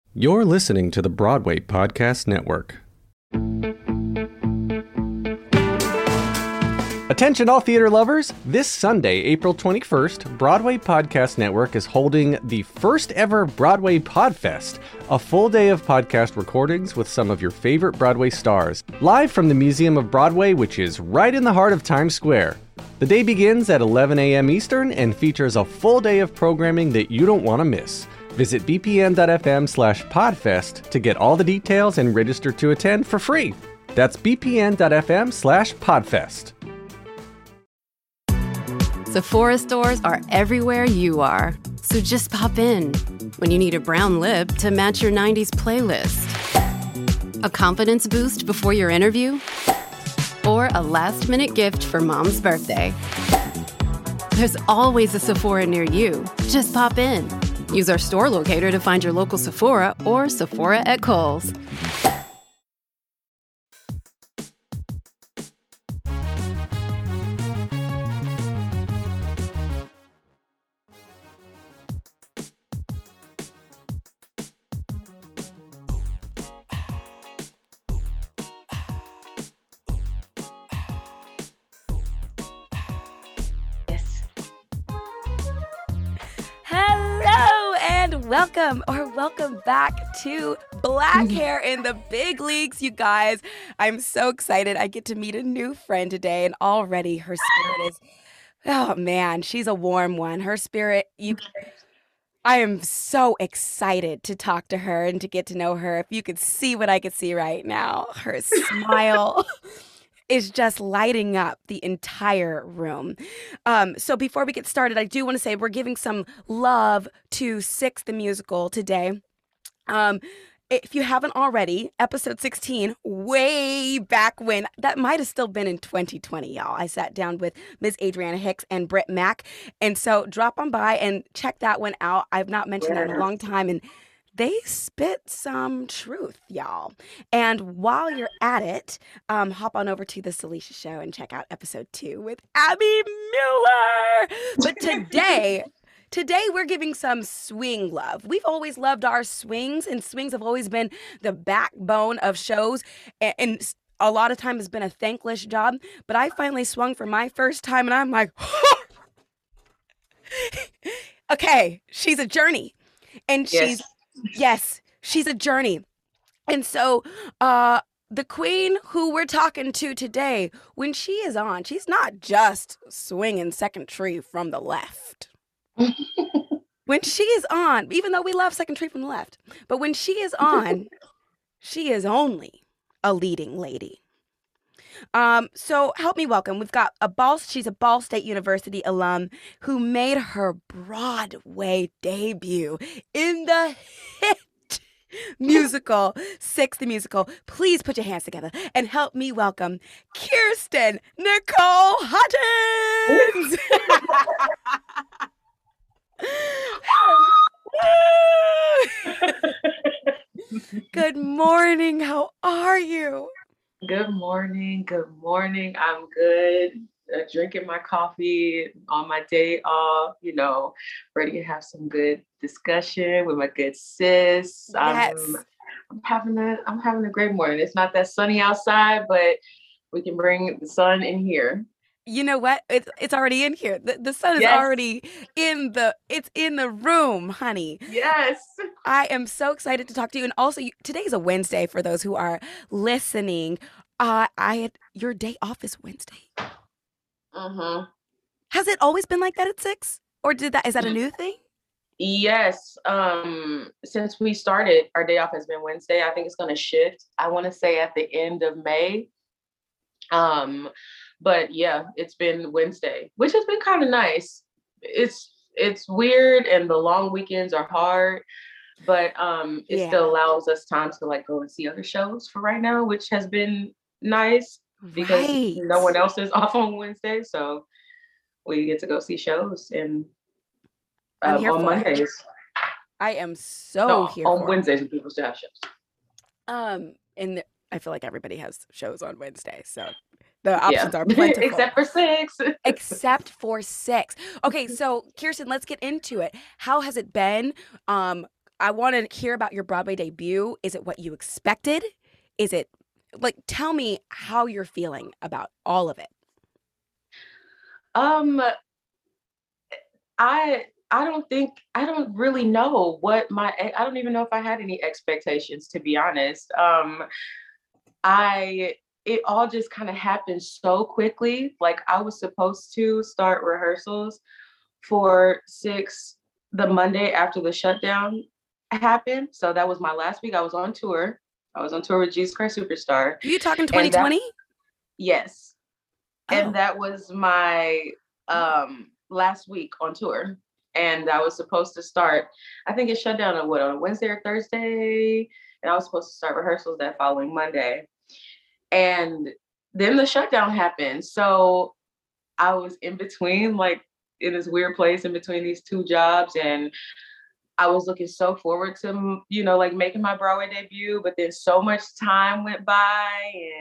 You're listening to the Broadway Podcast Network. Attention all theater lovers! This Sunday, April 21st, Broadway Podcast Network is holding the first ever Broadway Podfest, a full day of podcast recordings with some of your favorite Broadway stars, live from the Museum of Broadway, which is right in the heart of Times Square. The day begins at 11 a.m. Eastern and features a full day of programming that you don't want to miss. Visit bpn.fm/podfest to get all the details and register to attend for free. That's bpn.fm/podfest. Sephora stores are everywhere you are, so just pop in. When you need a brown lip to match your 90s playlist, a confidence boost before your interview, or a last-minute gift for mom's birthday. There's always a Sephora near you. Just pop in. Use our store locator to find your local Sephora or Sephora at Kohl's. Welcome back to Black Hair in the Big Leagues, you guys. I'm so excited. I get to meet a new friend today, and already her spirit is, oh man, she's a warm one. Her spirit, I am so excited to talk to her and to get to know her. If you could see what I could see right now, her smile is just lighting up the entire room. So before we get started, I do want to say we're giving some love to Six the Musical today. If you haven't already, episode 16, way back when, that might have still been in 2020, y'all. I sat down with Ms. Adriana Hicks and Britt Mack. And so drop on by and check that one out. I've not mentioned that in a long time. And they spit some truth, y'all. And while you're at it, hop on over to the Celicia Show and check out episode 2 with Abby Mueller. But today we're giving some swing love. We've always loved our swings, and swings have always been the backbone of shows. And a lot of time has been a thankless job. But I finally swung for my first time, and I'm like, okay, she's a journey. And she's a journey. And so the queen who we're talking to today, when she is on, she's not just swinging Second Tree from the left. When she is on, even though we love Second Tree from the left, but when she is on, she is only a leading lady. So help me welcome. We've got she's a Ball State University alum who made her Broadway debut in the hit musical, Six the Musical. Please put your hands together and help me welcome Kirsten Nicole Hutchins. Good morning. How are you? Good morning. I'm good. Drinking my coffee on my day off, ready to have some good discussion with my good sis. Yes. I'm having a great morning. It's not that sunny outside, but we can bring the sun in here. You know what? It's already in here. The sun is already in the room, honey. Yes. I am so excited to talk to you. And also, today's a Wednesday for those who are listening. Your day off is Wednesday. Mm-hmm. Has it always been like that at 6? Or is that a new thing? Yes. Since we started, our day off has been Wednesday. I think it's going to shift. I want to say at the end of May. But yeah, it's been Wednesday, which has been kind of nice. It's weird, and the long weekends are hard, but it still allows us time to go and see other shows for right now, which has been nice because no one else is off on Wednesday, so we get to go see shows and on Mondays. I am so here on Wednesdays when people still have shows. And I feel like everybody has shows on Wednesday, so the options are plentiful. Except for 6. Except for 6. Okay, so Kirsten, let's get into it. How has it been? I want to hear about your Broadway debut. Is it what you expected? Is it like, tell me how you're feeling about all of it. Um, I I don't really know I don't even know if I had any expectations, to be honest. I It all just kind of happened so quickly. Like I was supposed to start rehearsals for Six the Monday after the shutdown happened. So that was my last week. I was on tour. I was on tour with Jesus Christ Superstar. You talking And 2020? yes. Oh. And that was my last week on tour. And I was supposed to start, I think it shut down on a Wednesday or Thursday. And I was supposed to start rehearsals that following Monday. And then the shutdown happened. So I was in between, like in this weird place in between these two jobs. And I was looking so forward to, like making my Broadway debut, but then so much time went by,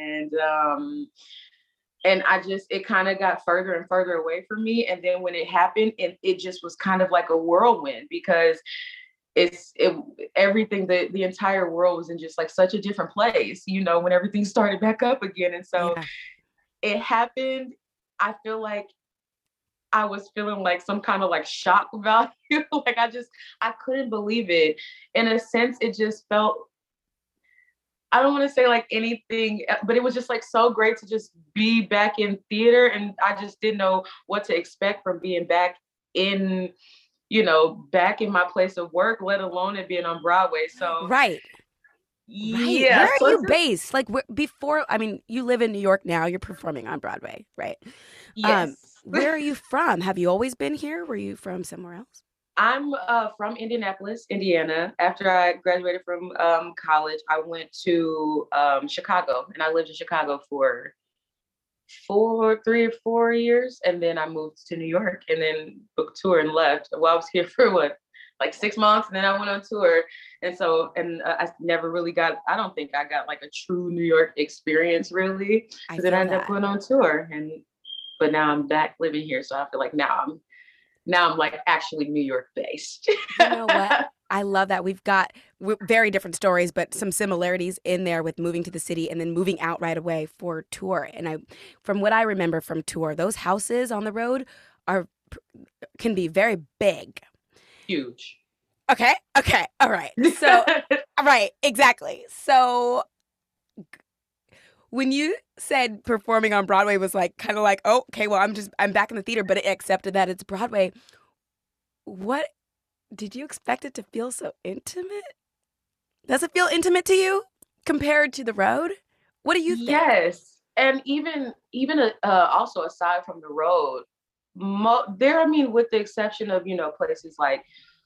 and it kind of got further and further away from me. And then when it happened, it just was kind of like a whirlwind, because everything, the entire world was in just like such a different place, when everything started back up again. And so It happened. I feel like I was feeling like some kind of like shock value. Like I couldn't believe it. In a sense, it just felt, I don't want to say like anything, but it was just like so great to just be back in theater. And I just didn't know what to expect from being back in, back in my place of work, let alone it being on Broadway. So right. Yeah. Where are you based? Like you live in New York now. You're performing on Broadway, right? Yes. Where are you from? Have you always been here? Were you from somewhere else? I'm from Indianapolis, Indiana. After I graduated from college, I went to Chicago, and I lived in Chicago for 3 or 4 years, and then I moved to New York, and then booked tour and left. Well, I was here for like 6 months, and then I went on tour, and I never really I don't think I got like a true New York experience really. Then I ended up going on tour, but now I'm back living here, so I feel like now I'm like actually New York based. You know what? I love that. We've got very different stories, but some similarities in there with moving to the city and then moving out right away for tour. And from what I remember from tour, those houses on the road can be very big. Huge. Okay. All right. So, right. Exactly. So when you said performing on Broadway was like kind of like, oh, okay, well, I'm back in the theater, but it accepted that it's Broadway. What did you expect it to feel so intimate? Does it feel intimate to you compared to the road? What do you think? Yes, and even also aside from the road, with the exception of places like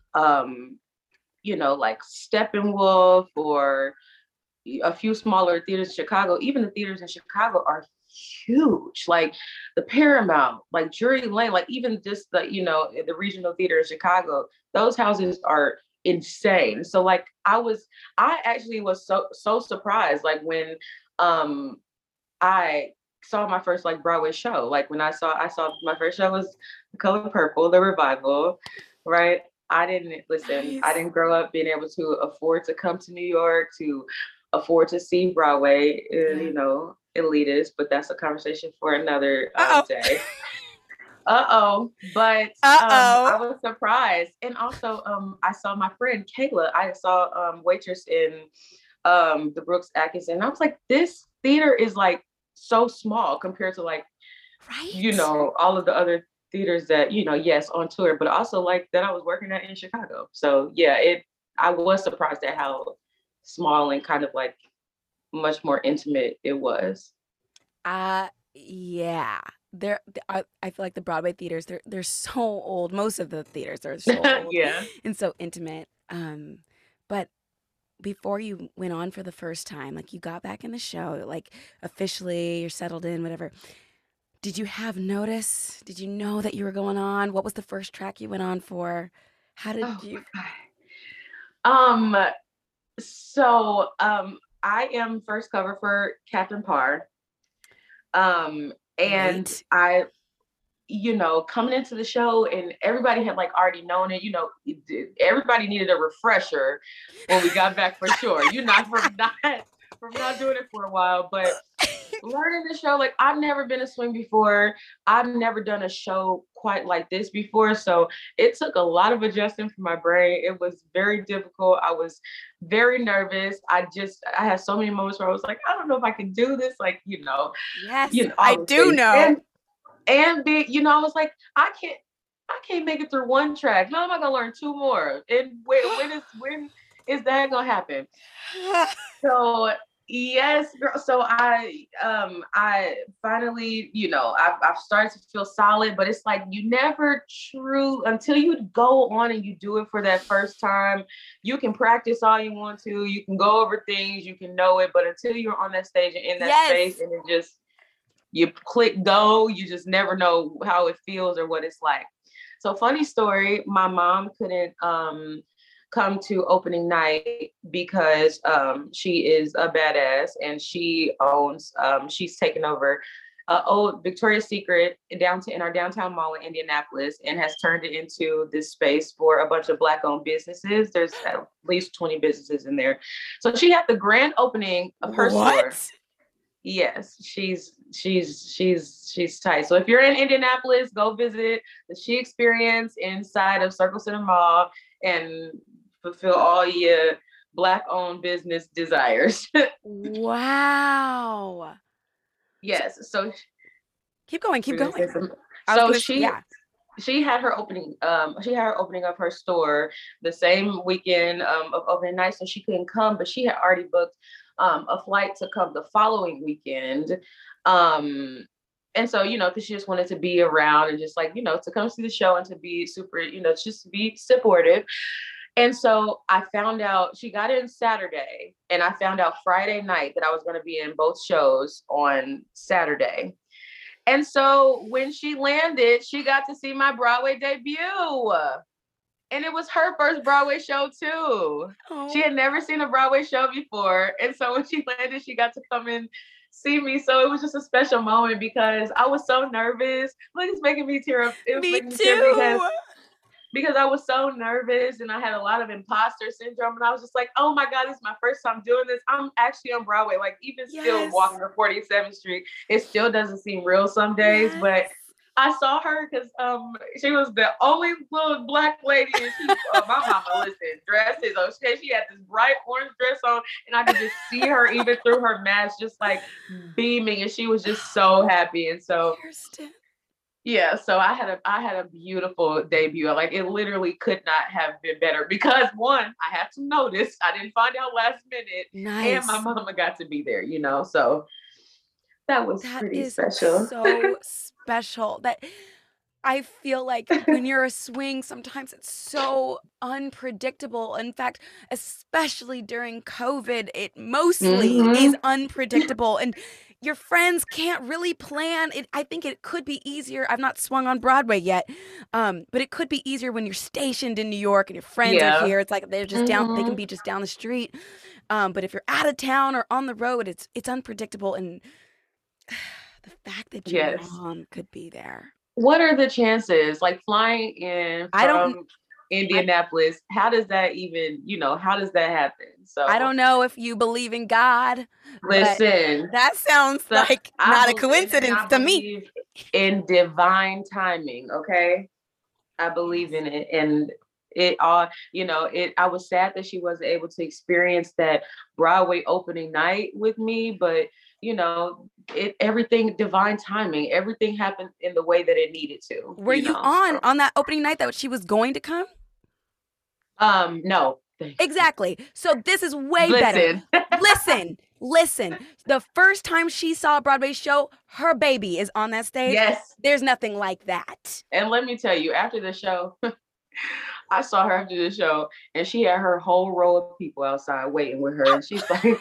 like Steppenwolf or a few smaller theaters in Chicago. Even the theaters in Chicago are huge, like the Paramount, like Drury Lane, like even just the regional theater in Chicago. Those houses are insane. So like I actually was so surprised, like when I saw my first like Broadway show. Like when I saw my first show was The Color Purple, the revival, right? I didn't grow up being able to afford to come to New York, to afford to see Broadway, elitist, but that's a conversation for another day. But I was surprised. And also I saw my friend Kayla. I saw waitress in the Brooks Atkinson. And I was like, this theater is like so small compared to like, all of the other theaters that, yes, on tour, but also like that I was working at in Chicago. So yeah, I was surprised at how small and kind of like much more intimate it was. Yeah. I feel like the Broadway theaters, they're so old. Most of the theaters are so old. Yeah. And so intimate. But before you went on for the first time, like you got back in the show, like officially you're settled in, whatever. Did you have notice? Did you know that you were going on? What was the first track you went on for? How did you? So I am first cover for Catherine Parr. And Great. coming into the show and everybody had like already known it, everybody needed a refresher when we got back for sure. From not doing it for a while, but learning the show, like I've never been a swing before. I've never done a show quite like this before. So it took a lot of adjusting for my brain. It was very difficult. I was very nervous. I had so many moments where I was like, I don't know if I can do this. Like, yes, I do know. And I was like, I can't make it through one track. Now I'm not gonna learn two more. And when is that gonna happen? So yes, girl. So I finally, I've started to feel solid, but it's like you never until you go on and you do it for that first time. You can practice all you want to, you can go over things, you can know it, but until you're on that stage and in that space and it just you click go, you just never know how it feels or what it's like. So funny story, my mom couldn't come to opening night because she is a badass and she's taken over old Victoria's Secret in our downtown mall in Indianapolis and has turned it into this space for a bunch of Black owned businesses. There's at least 20 businesses in there. So she had the grand opening of her store. Yes, she's tight. So if you're in Indianapolis, go visit the She Experience inside of Circle Center Mall and fulfill all your Black owned business desires. Wow. Yes. So keep going. So she had her opening. She had her opening of her store the same weekend of opening night, so she couldn't come, but she had already booked a flight to come the following weekend. And so, because she just wanted to be around and just like, to come see the show and to be super, just to be supportive. And so I found out she got in Saturday and I found out Friday night that I was going to be in both shows on Saturday. And so when she landed, she got to see my Broadway debut. And it was her first Broadway show too. Oh. She had never seen a Broadway show before. And so when she landed, she got to come and see me. So it was just a special moment because I was so nervous. Look, it's making me tear up. Me too. Because I was so nervous and I had a lot of imposter syndrome. And I was just like, oh my God, this is my first time doing this. I'm actually on Broadway. Like even still walking to 47th Street, it still doesn't seem real some days. Yes. But I saw her because she was the only little Black lady. And my mama, listen, dresses. Okay, she had this bright orange dress on and I could just see her even through her mask, just like beaming. And she was just so happy. And so yeah, so I had a beautiful debut. Like it literally could not have been better because one, I had some notice. I didn't find out last minute. Nice. And my mama got to be there, so that was pretty special. So special that I feel like when you're a swing, sometimes it's so unpredictable. In fact, especially during COVID, it mostly is unpredictable. And your friends can't really plan it. I think it could be easier. I've not swung on Broadway yet, but it could be easier when you're stationed in New York and your friends are here. It's like they're just down. They can be just down the street. But if you're out of town or on the road, it's unpredictable. And the fact that your mom could be there. What are the chances? Like flying in from Indianapolis, how does that even, how does that happen? So I don't know if you believe in God. Listen, that sounds like not a coincidence to me. In divine timing, okay? I believe in it. And it all, I was sad that she wasn't able to experience that Broadway opening night with me, but everything divine timing, everything happened in the way that it needed to. Were you on that opening night that she was going to come? No. Exactly. So this is way better. Listen. The first time she saw a Broadway show, her baby is on that stage. Yes. There's nothing like that. And let me tell you, after the show, I saw her after the show and she had her whole row of people outside waiting with her. And she's like,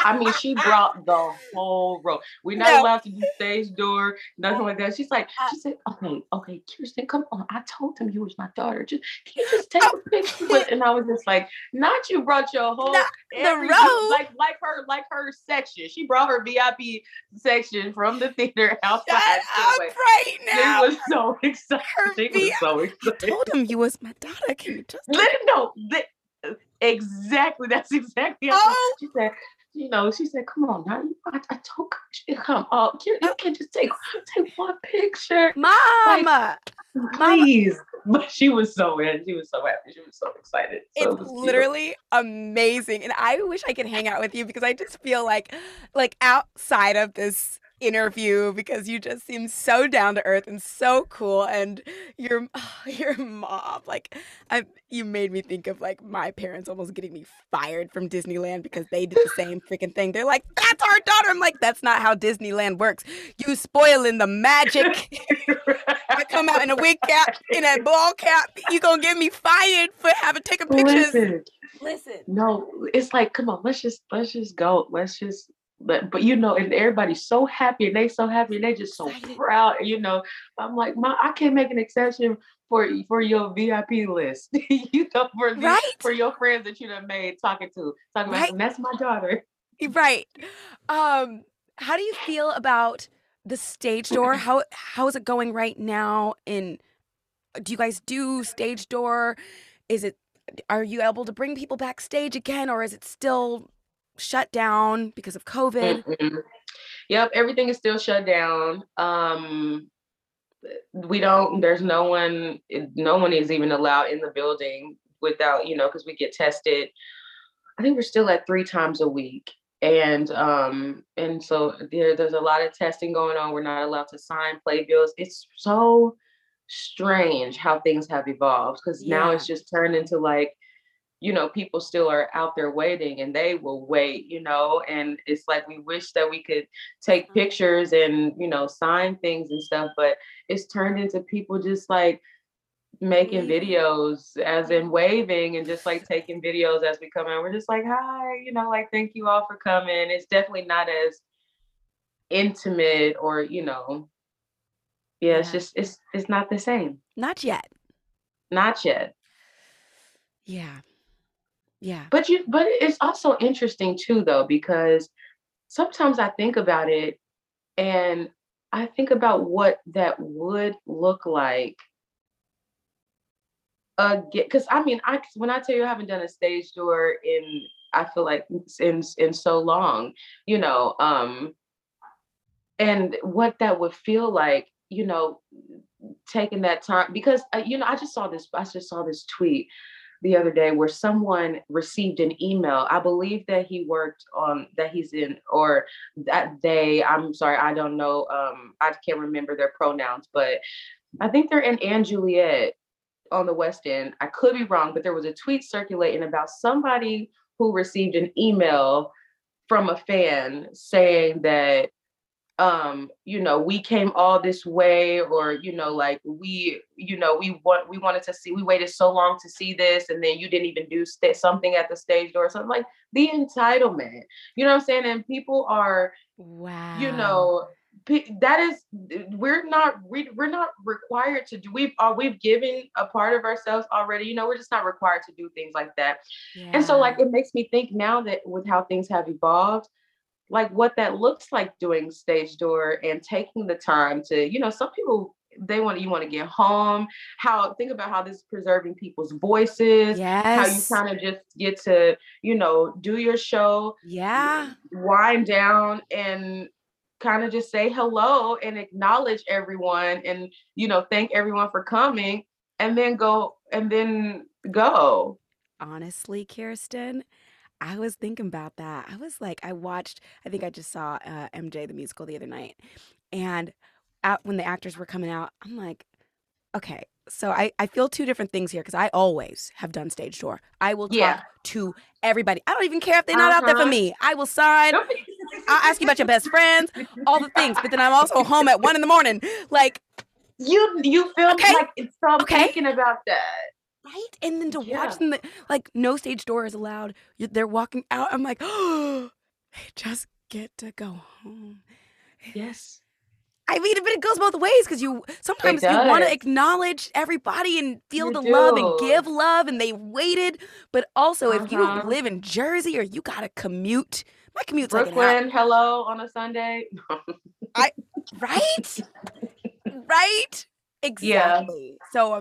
I mean, she brought the whole row. We're not allowed to do stage door, nothing like that. She said, okay, Kirsten, come on. I told him you was my daughter. Can you just take a picture with? And I was just like, not you brought your whole the row, like her section. She brought her VIP section from the theater outside. Shut up right now. She was so excited. I told him you was my daughter. Can you just let him know? Exactly. That's exactly how she said. She said, "Come on now. I told you, come on. You can just take one picture, Mama. Please." But she was so happy. She was so excited. So it's literally amazing, and I wish I could hang out with you because I just feel like outside of this interview, because you just seem so down to earth and so cool, and your mom, you made me think of my parents almost getting me fired from Disneyland because they did the same freaking thing. They're like, that's our daughter. I'm like, that's not how Disneyland works. You spoiling the magic. I come out in a wig cap, in a ball cap, you gonna get me fired for having taken pictures. Listen. No, it's like, come on, let's just go. But and everybody's so happy, and they so happy, and they just so proud. I'm like, Mom, I can't make an exception for your VIP list. For your friends that you done made talking about them. That's my daughter. Right. How do you feel about the stage door? How is it going right now? Do you guys do stage door? Are you able to bring people backstage again, or is it still shut down because of COVID? Mm-hmm. Yep, everything is still shut down. There's no one is even allowed in the building without, because we get tested. I think we're still at 3 times a week. And so there's a lot of testing going on. We're not allowed to sign playbills. It's so strange how things have evolved, because now it's just turned into people still are out there waiting, and they will wait, and it's like, we wish that we could take pictures and, sign things and stuff, but it's turned into people just making videos, as in waving, and just taking videos as we come in. We're just like, hi, thank you all for coming. It's definitely not as intimate, or, it's just, it's not the same. Not yet. Yeah. Yeah. But it's also interesting too, though, because sometimes I think about it, and I think about what that would look like. Because when I tell you I haven't done a stage door I feel like in so long, and what that would feel like, taking that time, because I just saw this tweet the other day where someone received an email. I believe that I'm sorry, I don't know. I can't remember their pronouns, but I think they're in Ann Juliet on the West End. I could be wrong, but there was a tweet circulating about somebody who received an email from a fan saying that, we came all this way, or, we wanted to see, we waited so long to see this, and then you didn't even do something at the stage door. So I'm the entitlement, you know what I'm saying? And people are, wow, that is, we're not required to do, we've given a part of ourselves already, we're just not required to do things like that. Yeah. And so it makes me think now that with how things have evolved, what that looks like doing stage door and taking the time to, some people, you want to get home, think about how this is preserving people's voices, how you kind of just get to, do your show, wind down, and kind of just say hello and acknowledge everyone, and, thank everyone for coming, and then go. Honestly, Kirsten, I was thinking about that. I was like, I think I just saw MJ the musical the other night, and when the actors were coming out, I'm like, okay, so I feel 2 different things here, because I always have done stage door. I will talk to everybody. I don't even care if they're not out there for me. I will sign. I'll ask you about your best friends, all the things. But then I'm also home at 1 a.m. You feel like it's thinking about that. Right? And then to watch them, no stage door is allowed. They're walking out. I'm like, oh, I just get to go home. Yes. I mean, but it goes both ways because sometimes you want to acknowledge everybody and feel the love and give love, and they waited. But also, if you live in Jersey or you got to commute, my commute's Brooklyn, like an hour. hello on a Sunday. Right? Exactly. Yeah. So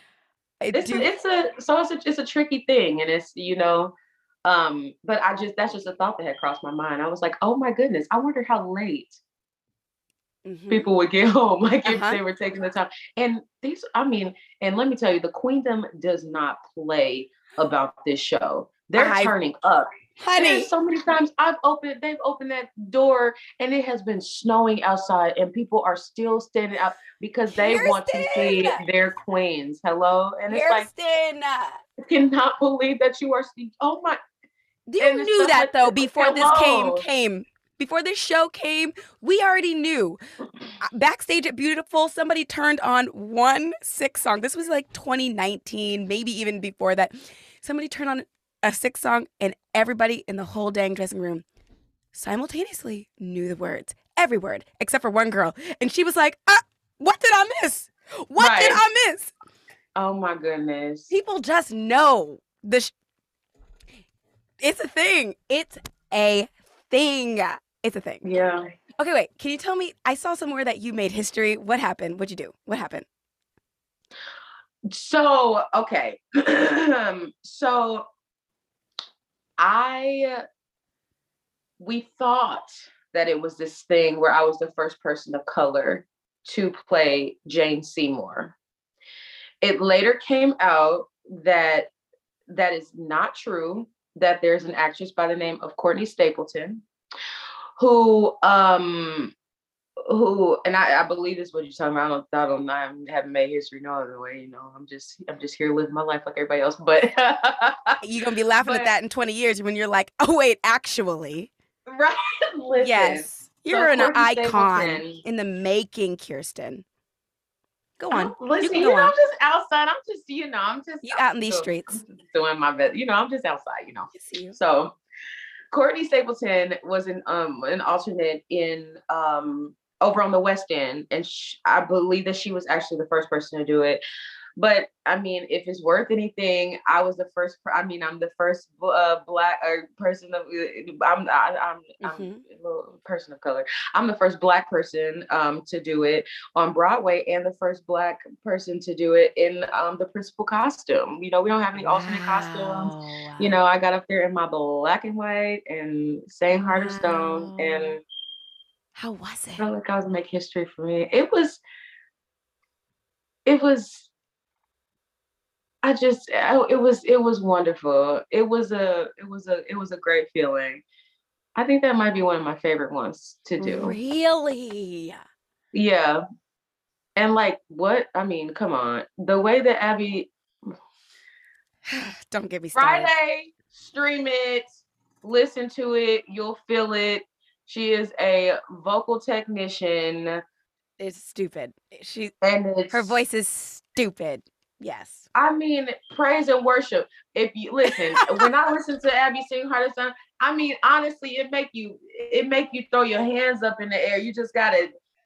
it's a tricky thing, and it's but that's just a thought that had crossed my mind. I was like, oh my goodness, I wonder how late people would get home, like if they were taking the time. And and let me tell you, the Queendom does not play about this show. They're turning up. Honey, there's so many times they've opened that door and it has been snowing outside and people are still standing up because they want to see their queens. Hello? And it's like, I cannot believe that you are speaking. Oh my. You knew that like, though before this came. Before this show came, we already knew. Backstage at Beautiful, somebody turned on one Six song. This was like 2019, maybe even before that. Somebody turned on a Six song and everybody in the whole dang dressing room simultaneously knew the words. Every word, except for one girl. And she was like, what did I miss? What did I miss? Oh my goodness. People just know. It's a thing. It's a thing. It's a thing. Yeah. Okay, wait. Can you tell me? I saw somewhere that you made history. What happened? What'd you do? What happened? So, okay. So, we thought that it was this thing where I was the first person of color to play Jane Seymour. It later came out that is not true, that there's an actress by the name of Courtney Stapleton who and I believe this is what you're talking about. I haven't made history no other way, I'm just here living my life like everybody else. But you're gonna be laughing at that in 20 years when you're like, oh wait, actually. Right. Listen, yes. You're an icon in the making, Kirsten. Go on. Listen, I'm just outside. I'm just you out in these streets. I'm just doing my best. I'm just outside, I see you. So Courtney Stapleton was an alternate in over on the West End, and I believe that she was actually the first person to do it. But I mean, if it's worth anything, I was the first. I'm the first black person of. I'm a little person of color. I'm the first Black person to do it on Broadway, and the first Black person to do it in the principal costume. We don't have any alternate costumes. I got up there in my black and white and sang Heart of Stone. And how was it? I felt like I was making history for me. It was. It was wonderful. It was a great feeling. I think that might be one of my favorite ones to do. Really? Yeah. And come on. The way that Abby don't get me started. Friday, stream it, listen to it, you'll feel it. She is a vocal technician. It's stupid. Her voice is stupid. Yes. I mean, praise and worship. If you listen, when I listen to Abby sing Heart of Stone, I mean, honestly, it make you throw your hands up in the air. You just gotta,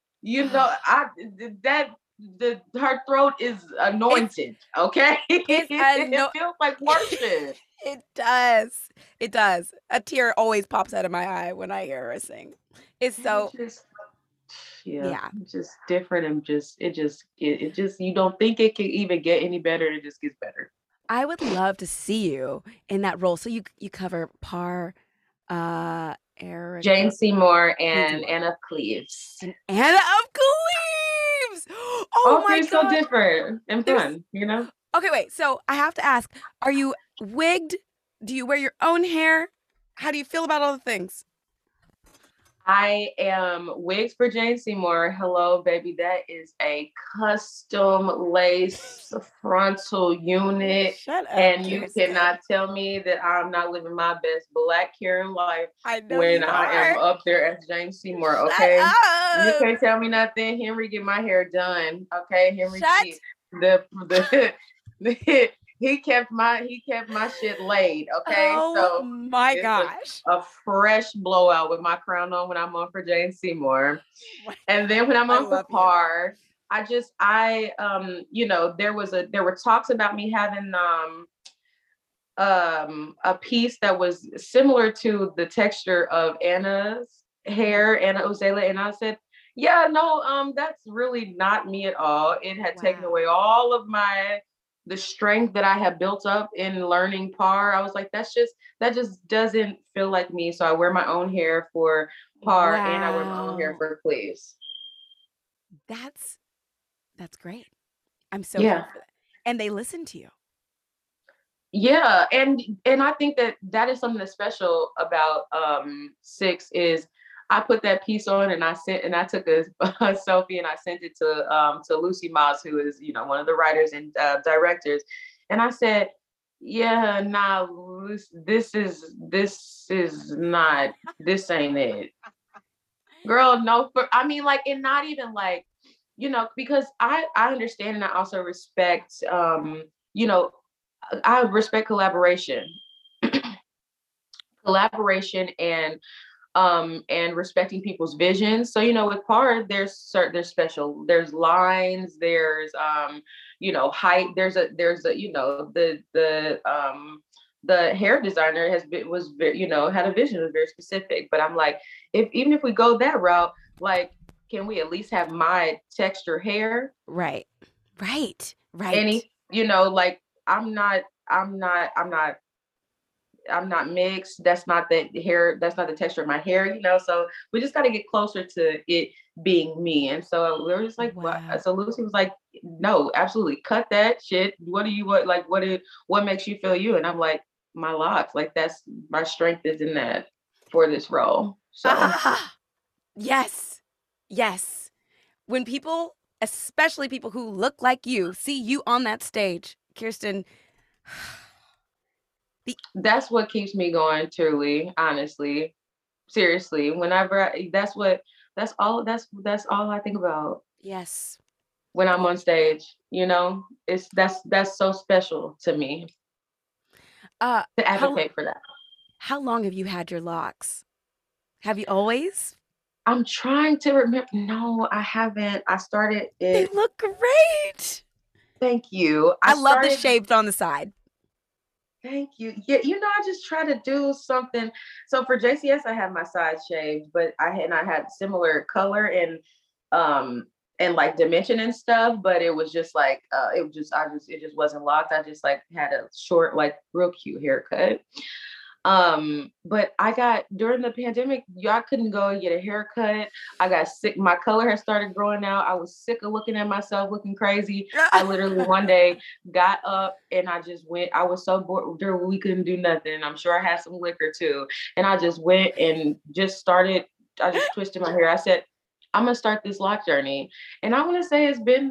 her throat is anointed. Okay, it feels like worship. It does. It does. A tear always pops out of my eye when I hear her sing. It's so. Yeah, just different, and it just you don't think it can even get any better. It just gets better. I would love to see you in that role. So you cover Parr, Eric, Jane Seymour, and Anna of Cleves. And Anna of Cleves. Oh my God, so different and fun. Okay, wait. So I have to ask: are you wigged? Do you wear your own hair? How do you feel about all the things? I am wigs for Jane Seymour. Hello, baby. That is a custom lace frontal unit. Shut up, and you cannot tell me that I'm not living my best Black Karen life when I am up there as Jane Seymour. Okay, you can't tell me nothing. Henry, get my hair done. Okay, Henry. he kept my shit laid. Okay, Oh so my it's gosh. a fresh blowout with my crown on when I'm on for Jane Seymour. My And then when I'm I on for love you. Par, you know, there were talks about me having a piece that was similar to the texture of Anna's hair, Anna Ozela, and I said, yeah, no, that's really not me at all. It had taken away all of the strength that I had built up in learning Par. I was like, that just doesn't feel like me. So I wear my own hair for Par and I wear my own hair for Cleves. That's great. I'm so Yeah. here for that. And they listen to you. Yeah, and I think that is something that's special about Six is I put that piece on and I took a selfie and I sent it to Lucy Moss, who is, you know, one of the writers and directors, and I said, yeah, nah, this ain't it, girl. No, I mean, like, and not even like, you know, because I understand and I also respect, you know, I respect collaboration, and respecting people's visions. So, you know, with Par, there's special, there's lines, there's you know, height, there's a you know, the hair designer was very, you know, had a vision, was very specific. But I'm like, even if we go that route, like, can we at least have my texture hair? Right. Any, you know, like, I'm not mixed. That's not the hair. That's not the texture of my hair, you know? So we just got to get closer to it being me. And so we were just like, wow. What? So Lucy was like, no, absolutely. Cut that shit. What makes you feel you? And I'm like, my locks, like, that's my strength is in that for this role. So yes. When people, especially people who look like you, see you on that stage, Kirsten, that's what keeps me going, truly, honestly, seriously. That's all I think about. Yes. When I'm on stage, you know, that's so special to me. To advocate for that. How long have you had your locks? Have you always? I'm trying to remember. No, I haven't. I started it. They look great. Thank you. I love the shaved on the side. Thank you. Yeah, you know, I just try to do something. So for JCS, I had my sides shaved, but I had similar color and like dimension and stuff, but it was just like it just wasn't locked. I just like had a short, like, real cute haircut. But I got, during the pandemic, I couldn't go and get a haircut. I got sick. My color had started growing out. I was sick of looking at myself looking crazy. I literally one day got up and I just went. I was so bored. We couldn't do nothing. I'm sure I had some liquor too. And I just went and just started. I just twisted my hair. I said, I'm gonna start this lock journey. And I want to say it's been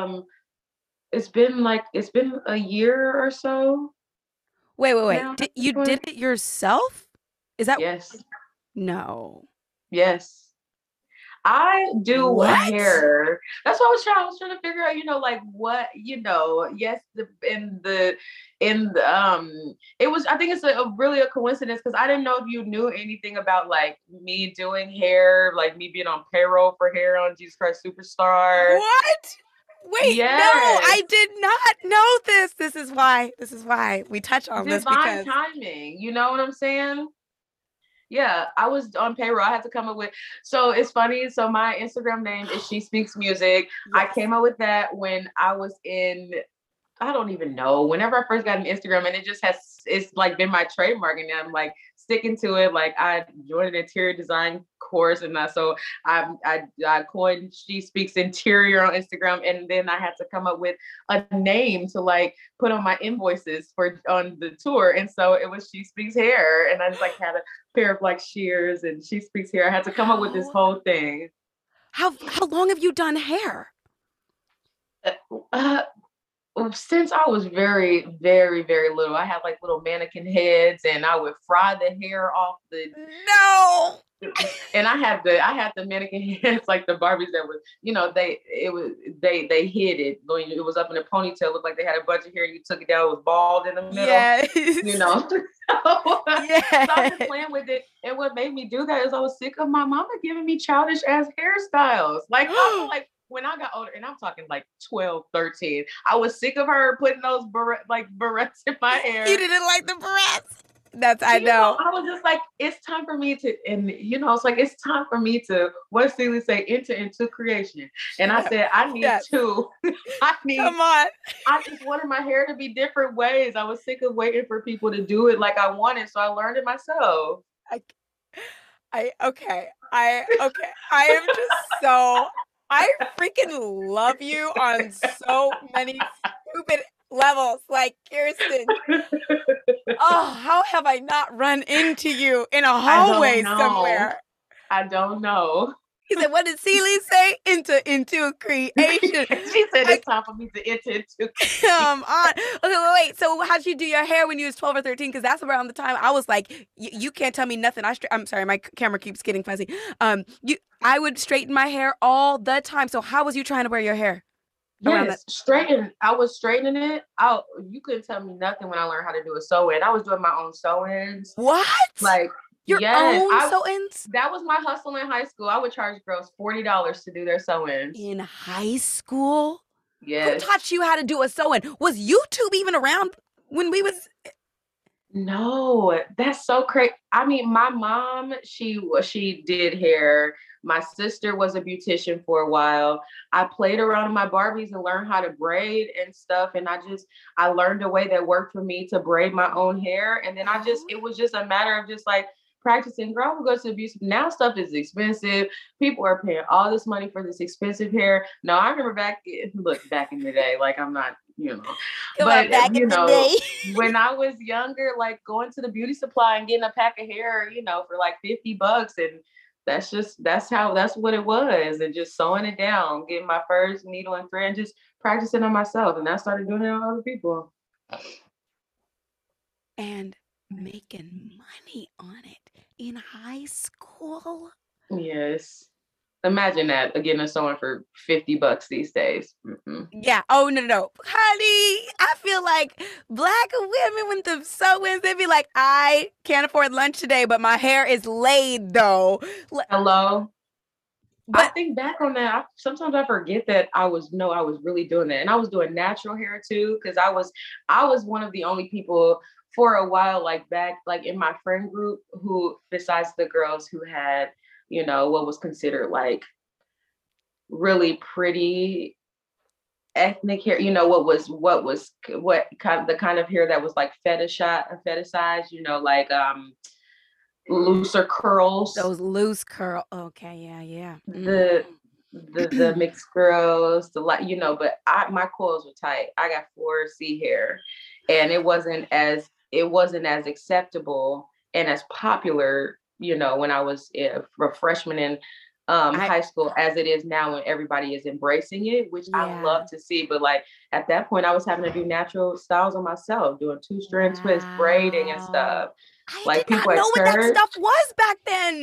a year or so. Wait. You did it yourself? Is that? Yes. No. Yes. I do hair. That's what I was trying to figure out, you know, like, what, you know, yes, it was, I think it's really a coincidence, because I didn't know if you knew anything about, like, me doing hair, like me being on payroll for hair on Jesus Christ Superstar. What? Wait, yes. No, I did not know this. This is why we touch on this, because divine timing. You know what I'm saying? Yeah, I was on payroll. I had to come up with, so it's funny. So my Instagram name is She Speaks Music. Yes. I came up with that when I was in, I don't even know, whenever I first got an Instagram, and it's like been my trademark, and I'm like sticking to it. Like, I joined an interior design course, and so I coined She Speaks Interior on Instagram, and then I had to come up with a name to, like, put on my invoices on the tour, and so it was She Speaks Hair, and I just, like, had a pair of, like, shears and She Speaks Hair. I had to come up with this whole thing. How long have you done hair? Since I was very, very, very little. I had, like, little mannequin heads, and I would fry the hair off the. No. And I had the mannequin hands like the Barbies that was, they hid it when it was up in a ponytail, looked like they had a bunch of hair. You took it down, it was bald in the middle. Yes. So Yes. I was playing with it, and what made me do that is I was sick of my mama giving me childish ass hairstyles. Like I feel like when I got older, and I'm talking like 12, 13, I was sick of her putting those barrettes in my hair. You didn't like the barrettes. I know. I was just like, it's time for me to, and it's like, it's time for me to, what Celie say, enter into creation. And I said, I need to, come on. I just wanted my hair to be different ways. I was sick of waiting for people to do it like I wanted. So I learned it myself. I am just so, I freaking love you on so many stupid levels, like Kirsten. Oh, how have I not run into you in a hallway somewhere? I don't know. He said, what did Celie say? Into creation. She said it's time for me to enter into creation. Come on. Okay, wait. So how'd you do your hair when you was 12 or 13? Because that's around the time I was like, you can't tell me nothing. I'm sorry, my camera keeps getting fuzzy. I would straighten my hair all the time. So how was you trying to wear your hair? Yes, I was straightening it out. You couldn't tell me nothing when I learned how to do a sew-in. I was doing my own sew-ins. What? Like your own sew-ins? That was my hustle in high school. I would charge girls $40 to do their sew-ins. In high school? Yes. Who taught you how to do a sew-in? Was YouTube even around when we was? No, that's so crazy. I mean, my mom, she did hair. My sister was a beautician for a while. I played around with my Barbies and learned how to braid and stuff. And I learned a way that worked for me to braid my own hair. And then it was just a matter of just like practicing. Girl, I would go to the beauty. Now stuff is expensive. People are paying all this money for this expensive hair. No, I remember back in the day, like I'm not, but back in the day. When I was younger, like going to the beauty supply and getting a pack of hair, for like $50, and that's what it was, and just sewing it down, getting my first needle and thread, and just practicing on myself, and I started doing it on other people. And making money on it in high school. Yes. Imagine that, getting a sewing for $50 these days. Mm-hmm. Yeah. Oh, no. Honey, I feel like Black women with the sew-ins, they'd be like, I can't afford lunch today, but my hair is laid though. Hello? But I think back on that, sometimes I forget that I was really doing that. And I was doing natural hair too, because I was one of the only people for a while, like back, like in my friend group, who, besides the girls who had, what was considered like really pretty ethnic hair, what kind of hair that was like fetishized, like looser curls. Those loose curl. Okay, yeah. The mixed girls, but my coils were tight. I got 4C hair, and it wasn't as acceptable and as popular, when I was a freshman in high school as it is now, when everybody is embracing it, which I love to see. But like at that point, I was having to do natural styles on myself, doing 2-strand twists, braiding and stuff. I did not know what that stuff was back then.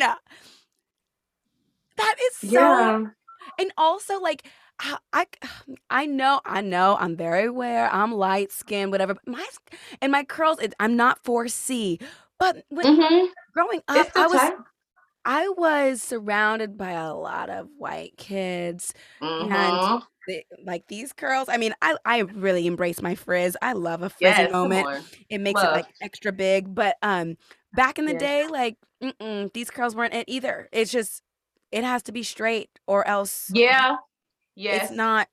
That is so, and also like, I know, I'm very aware, I'm light skinned, whatever, but my curls, I'm not 4C, but when growing up, I was surrounded by a lot of white kids, and like these curls. I mean, I really embrace my frizz. I love a frizzy moment. It makes it like extra big. But back in the day, like these curls weren't it either. It's just it has to be straight or else. Yeah. It's not.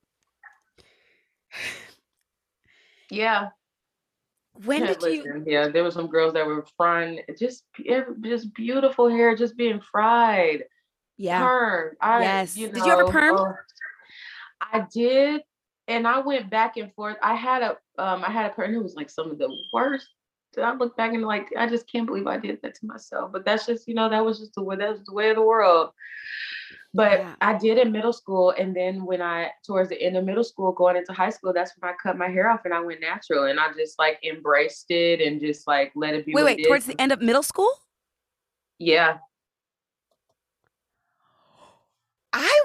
Yeah. When did you? Yeah, there were some girls that were frying just beautiful hair, just being fried. Yeah. Perm. Yes. Did you ever perm? I did, and I went back and forth. I had a perm. It was like some of the worst. I look back and like, I just can't believe I did that to myself. But that's just, that was just the way of the world. But I did in middle school, and then towards the end of middle school, going into high school, that's when I cut my hair off and I went natural, and I just like embraced it and just like let it be. Wait, towards the end of middle school? Yeah.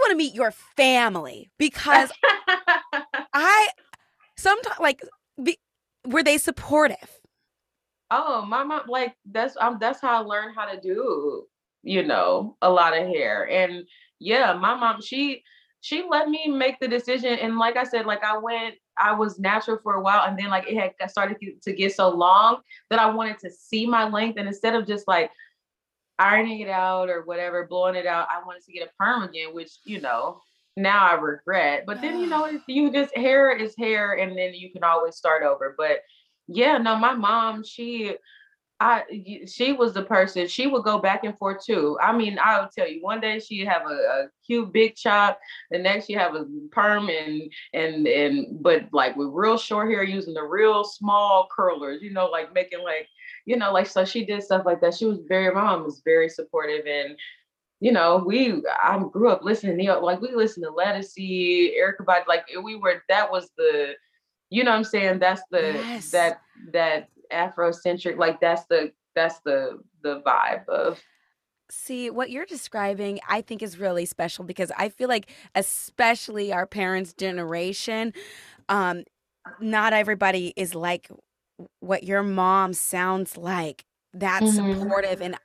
want to meet your family because I sometimes like were they supportive? Oh, my mom, like that's how I learned how to do, a lot of hair. And yeah, my mom, she let me make the decision. And like I said, like I was natural for a while, and then like it had started to get so long that I wanted to see my length. And instead of just like ironing it out or whatever, blowing it out, I wanted to get a perm again, which, now I regret. But then, you just hair is hair, and then you can always start over. But yeah, no, my mom, she was the person. She would go back and forth too. I mean, I would tell you, one day she'd have a cute big chop, the next she'd have a perm but like with real short hair, using the real small curlers, like making like, so she did stuff like that. My mom was very supportive. And I grew up listening to, like, we listened to Ledisi, Erykah Badu, like that was the, you know what I'm saying? That's Yes. that Afrocentric, like that's the vibe of. See, what you're describing, I think is really special because I feel like, especially our parents' generation, not everybody is like what your mom sounds like. That's supportive. And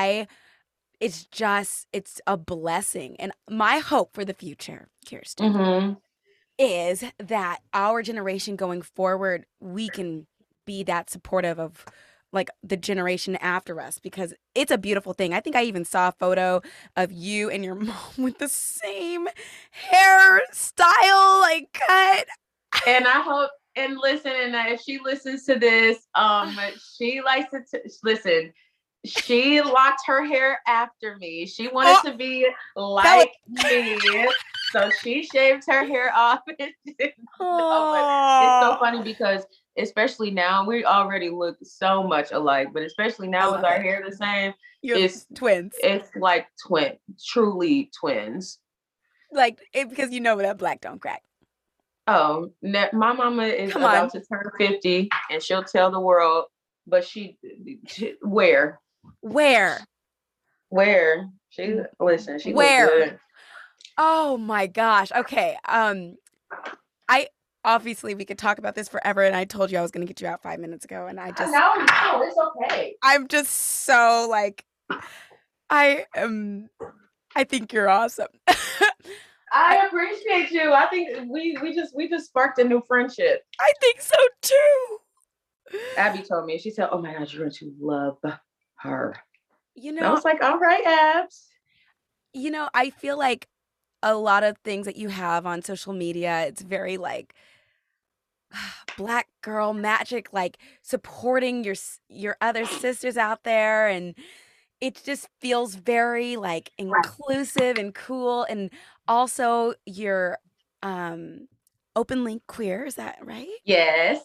it's a blessing. And my hope for the future, Kirsten, is that our generation going forward, we can be that supportive of like the generation after us, because it's a beautiful thing. I think I even saw a photo of you and your mom with the same hairstyle, like cut. And I hope, and listen, and if she listens to this, she likes to listen. She locked her hair after me. She wanted to be like me. So she shaved her hair off. But it's so funny because especially now, we already look so much alike, but especially now with our hair the same, it's twins. It's like truly twins. Like, because that black don't crack. Oh, my mama is about to turn 50 and she'll tell the world, but where? She listen, she where? Good. Oh my gosh. Okay. I obviously we could talk about this forever, and I told you I was going to get you out 5 minutes ago, and I just no, it's okay. I'm just so like I think you're awesome. I appreciate you. I think we just sparked a new friendship. I think so too. Abby told me, she said, "Oh my gosh, you're going to love her." And I was like, "All right, Abs." I feel like a lot of things that you have on social media, it's very like Black girl magic, like supporting your other sisters out there, and it just feels very like inclusive and cool. And also you're openly queer, is that right? Yes.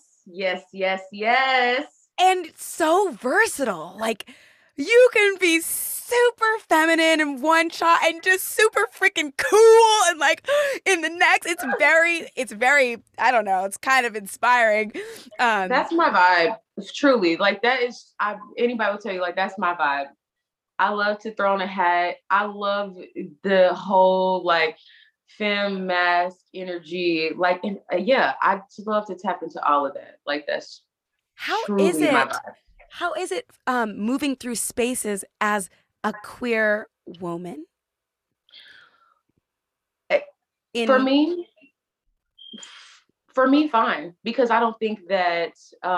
And so versatile. Like, you can be super feminine in one shot and just super freaking cool and like in the next. It's very, I don't know, it's kind of inspiring. That's my vibe. Truly. Like, that is, anybody will tell you, like, that's my vibe. I love to throw on a hat. I love the whole like femme mask energy. Like, and I just love to tap into all of that. Like, that's truly my vibe. How is it moving through spaces as a queer woman? For me, fine, because I don't think that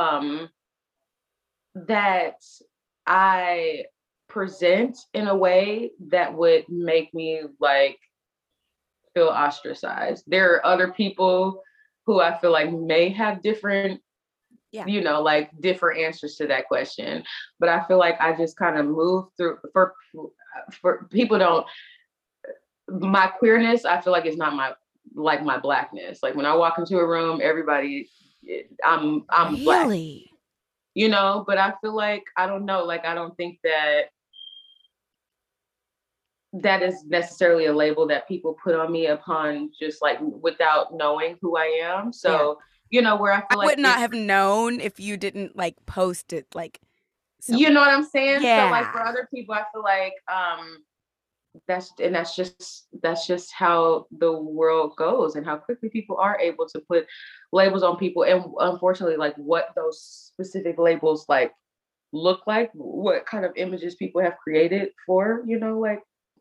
that I present in a way that would make me like feel ostracized. There are other people who I feel like may have different like different answers to that question. But I feel like I just kind of move through for people my queerness, I feel like it's not my blackness. Like when I walk into a room, everybody, I'm really black, but I feel like, I don't know, like, I don't think that is necessarily a label that people put on me upon just like without knowing who I am. So, where I feel I would not have known if you didn't like post it, like, you know what I'm saying? Yeah. So like for other people, I feel like, that's just how the world goes, and how quickly people are able to put labels on people, and unfortunately, like, what those specific labels like look like, what kind of images people have created for, like,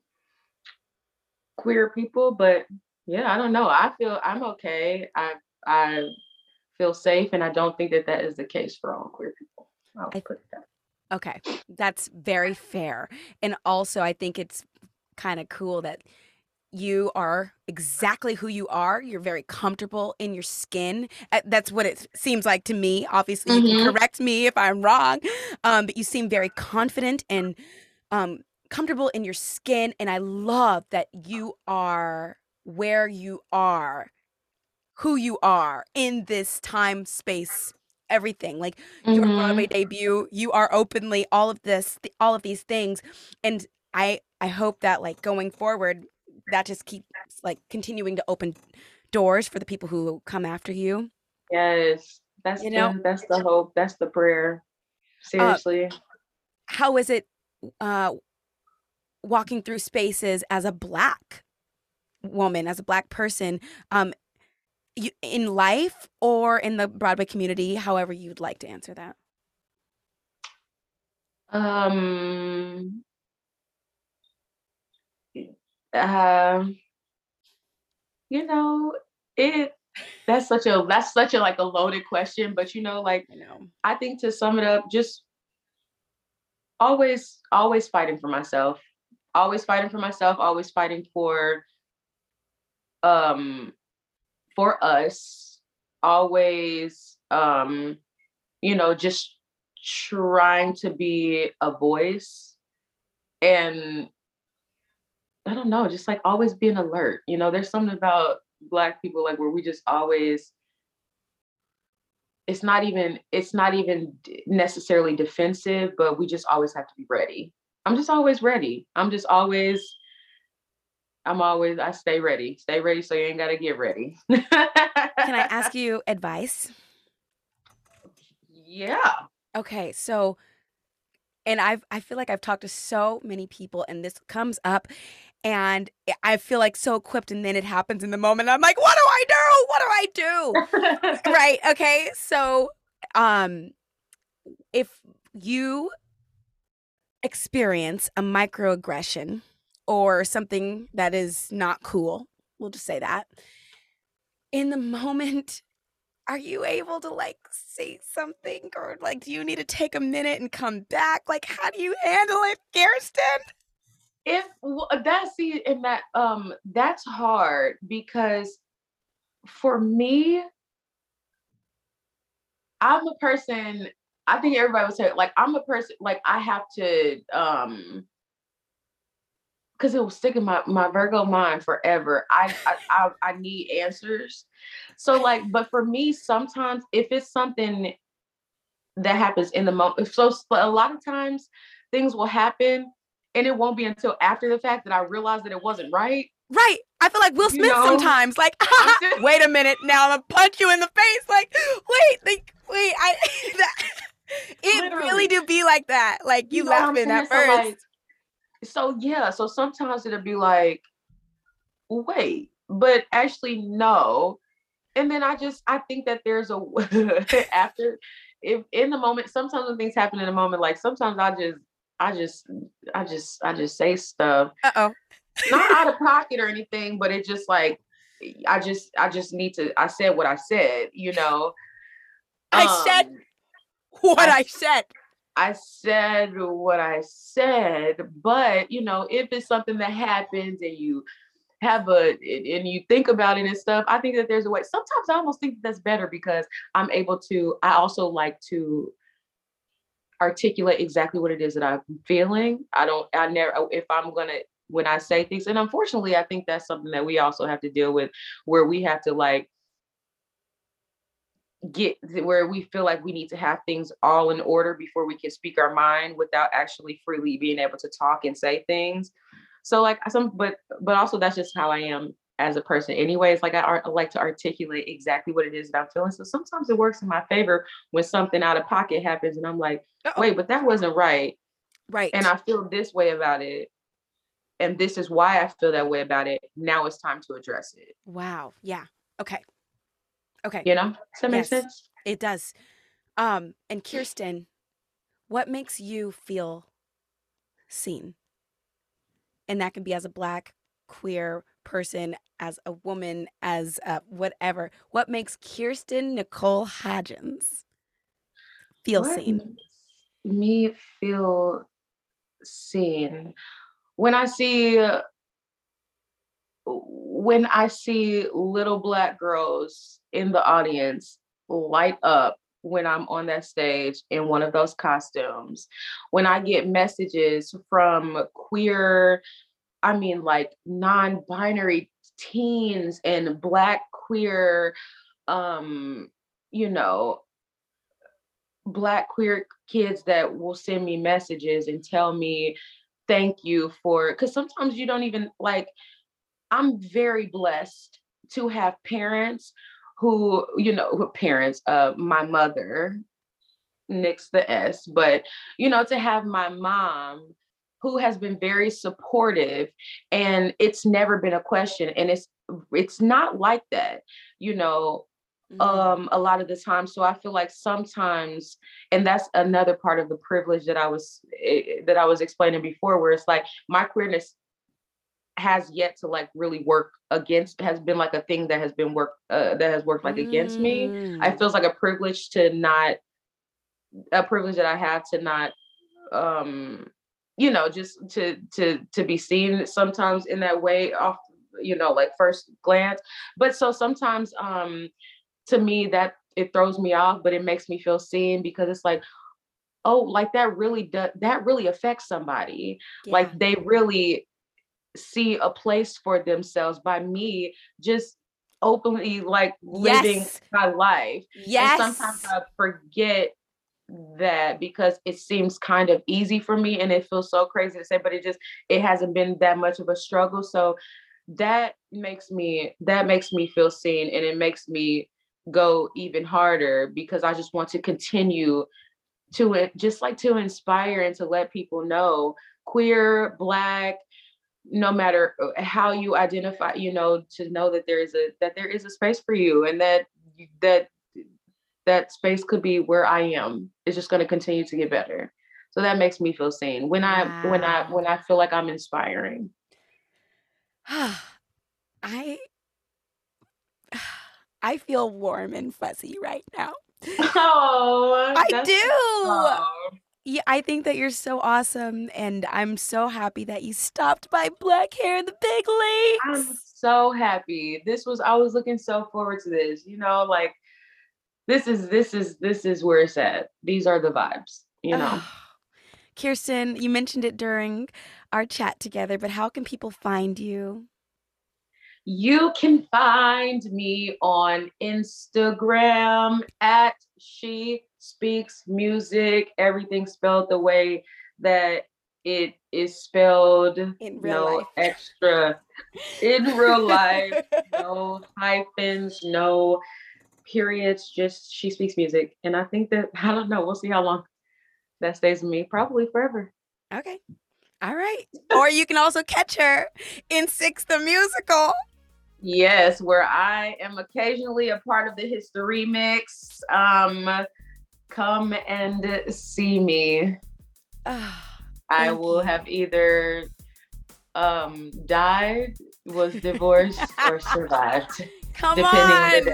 queer people. But yeah, I don't know. I feel I'm okay. I feel safe, and I don't think that that is the case for all queer people. I'll put that. Okay, that's very fair. And also, I think it's kind of cool that you are exactly who you are. You're very comfortable in your skin. That's what it seems like to me. Obviously, you can correct me if I'm wrong, but you seem very confident and comfortable in your skin. And I love that you are where you are, who you are in this time, space, everything. Like your Broadway debut, you are openly all of this, all of these things. And I hope that, like, going forward, that just keeps, like, continuing to open doors for the people who come after you. Yes, that's the hope. That's the prayer. Seriously. How is it walking through spaces as a Black woman, as a Black person, in life or in the Broadway community, however you'd like to answer that? That's such a like a loaded question, but like, I think, to sum it up, just always fighting for myself, always fighting for myself, always fighting for us, always just trying to be a voice, and I don't know, just like always being alert. There's something about Black people, like, where we just always, it's not even necessarily defensive, but we just always have to be ready. I'm just always ready. I stay ready. Stay ready so you ain't gotta get ready. Can I ask you advice? Yeah. Okay, so, and I feel like I've talked to so many people, and this comes up, and I feel like so equipped, and then it happens in the moment. I'm like, what do I do? What do I do? Right. Okay. So, if you experience a microaggression or something that is not cool, we'll just say that, in the moment, are you able to, like, say something, or, like, do you need to take a minute and come back? Like, how do you handle it, Kirsten? That's hard, because for me, I'm a person, I think everybody would say, like, I'm a person, like, I have to, because it will stick in my Virgo mind forever. I need answers. So, like, but for me, sometimes if it's something that happens in the moment, so a lot of times things will happen, and it won't be until after the fact that I realize that it wasn't right. Right. I feel like Will Smith sometimes, like, wait a minute, now I'm gonna punch you in the face. Like, wait, it really do be like that. Like, you laughing at first. So sometimes it'll be like, wait, but actually no. And then I think that there's a after, if in the moment, sometimes when things happen in the moment, like, sometimes I just say stuff. Not out of pocket or anything, but it just, like, I just need to, I said what I said, I said what I said. I said what I said, but if it's something that happens and you and you think about it and stuff, I think that there's a way. Sometimes I almost think that's better, because I also like to articulate exactly what it is that I'm feeling. When I say things, and unfortunately, I think that's something that we also have to deal with, where we have to, like, get where we feel like we need to have things all in order before we can speak our mind without actually freely being able to talk and say things. So, like, but also, that's just how I am as a person anyways. Like, I like to articulate exactly what it is that I'm feeling. So sometimes it works in my favor when something out of pocket happens and I'm like, wait, but that wasn't right. Right. And I feel this way about it. and this is why I feel that way about it. Now it's time to address it. Wow. Yeah. Okay. Okay. You know, does that make sense? It does. And Kirsten, what makes you feel seen? And that can be as a Black, queer person, as a woman, as whatever. What makes Kirsten Nicole Hodgins feel seen? Me feel seen when I see little Black girls in the audience light up when I'm on that stage in one of those costumes, when I get messages from queer, like non-binary teens and Black queer, Black queer kids that will send me messages and tell me thank you for, because sometimes you don't even I'm very blessed to have parents who my mother, nix the S, but, to have my mom who has been very supportive, and it's never been a question. And it's not like that, a lot of the time. So I feel like sometimes, and that's another part of the privilege that I was explaining before, where it's like my queerness has yet to really work against, has been a thing that has worked against me. I feels like a privilege that I have to not, just to be seen sometimes in that way off, first glance. But so sometimes, to me, that it throws me off, but it makes me feel seen, because it's like, oh, that really affects somebody. Yeah. They really see a place for themselves by me just openly living my life. Yes. And sometimes I forget that, because it seems kind of easy for me, and it feels so crazy to say, but it hasn't been that much of a struggle. So that makes me feel seen, and it makes me go even harder, because I just want to continue to inspire and to let people know, queer, Black, no matter how you identify, to know that there is a space for you, and that space could be where I am. It's just going to continue to get better. So that makes me feel seen when I feel like I'm inspiring. I feel warm and fuzzy right now. Oh, I do. Yeah, I think that you're so awesome, and I'm so happy that you stopped by Black Hair in the Big Leagues. I'm so happy. I was looking so forward to this. This is where it's at. These are the vibes. Kirsten, you mentioned it during our chat together, but how can people find you? You can find me on Instagram at She Speaks Music. Everything spelled the way that it is spelled. In real life. Extra. In real life. No hyphens, no periods, just She Speaks Music. And I think that, I don't know, we'll see how long that stays with me. Probably forever. Okay. All right. Or you can also catch her in Six the Musical. Yes, where I am occasionally a part of the History Mix. Come and see me. I will have either died, was divorced, or survived. Come on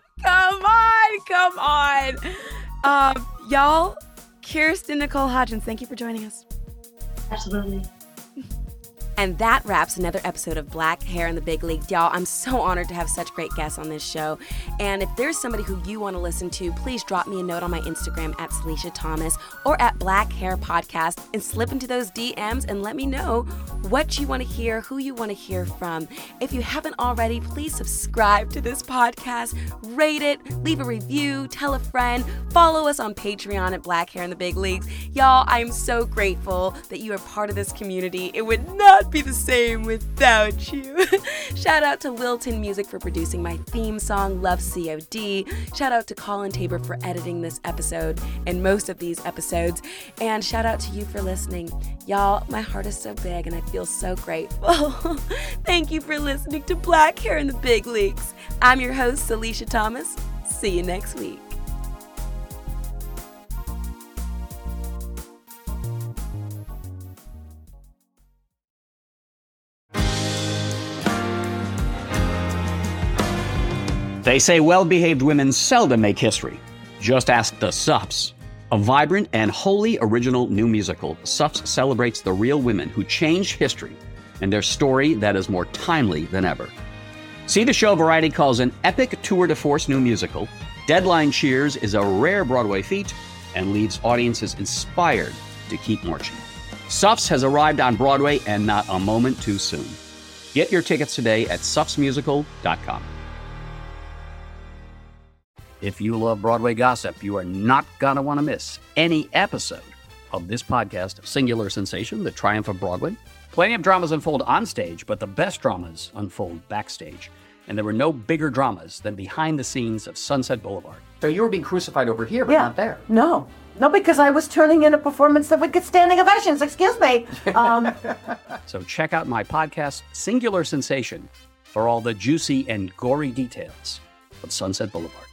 y'all. Kirsten Nicole Hodgins, thank you for joining us. Absolutely. And that wraps another episode of Black Hair in the Big Leagues. Y'all, I'm so honored to have such great guests on this show. And if there's somebody who you want to listen to, please drop me a note on my Instagram at Celicia Thomas or at Black Hair Podcast, and slip into those DMs and let me know what you want to hear, who you want to hear from. If you haven't already, please subscribe to this podcast, rate it, leave a review, tell a friend, follow us on Patreon at Black Hair in the Big Leagues. Y'all, I'm so grateful that you are part of this community. It would not be the same without you. Shout out to Wilton Music for producing my theme song, Love COD. Shout out to Colin Tabor for editing this episode and most of these episodes. And shout out to you for listening. Y'all, my heart is so big and I feel feel so grateful. Thank you for listening to Black Hair in the Big Leagues. I'm your host, Alicia Thomas. See you next week. They say well-behaved women seldom make history. Just ask the Suffs. A vibrant and wholly original new musical, Suffs celebrates the real women who changed history and their story that is more timely than ever. See the show Variety calls an epic tour de force new musical. Deadline cheers is a rare Broadway feat and leaves audiences inspired to keep marching. Suffs has arrived on Broadway and not a moment too soon. Get your tickets today at suffsmusical.com. If you love Broadway gossip, you are not going to want to miss any episode of this podcast of Singular Sensation, The Triumph of Broadway. Plenty of dramas unfold on stage, but the best dramas unfold backstage. And there were no bigger dramas than behind the scenes of Sunset Boulevard. So you were being crucified over here, but not there. No, because I was turning in a performance that would get standing ovations. Excuse me. So check out my podcast, Singular Sensation, for all the juicy and gory details of Sunset Boulevard.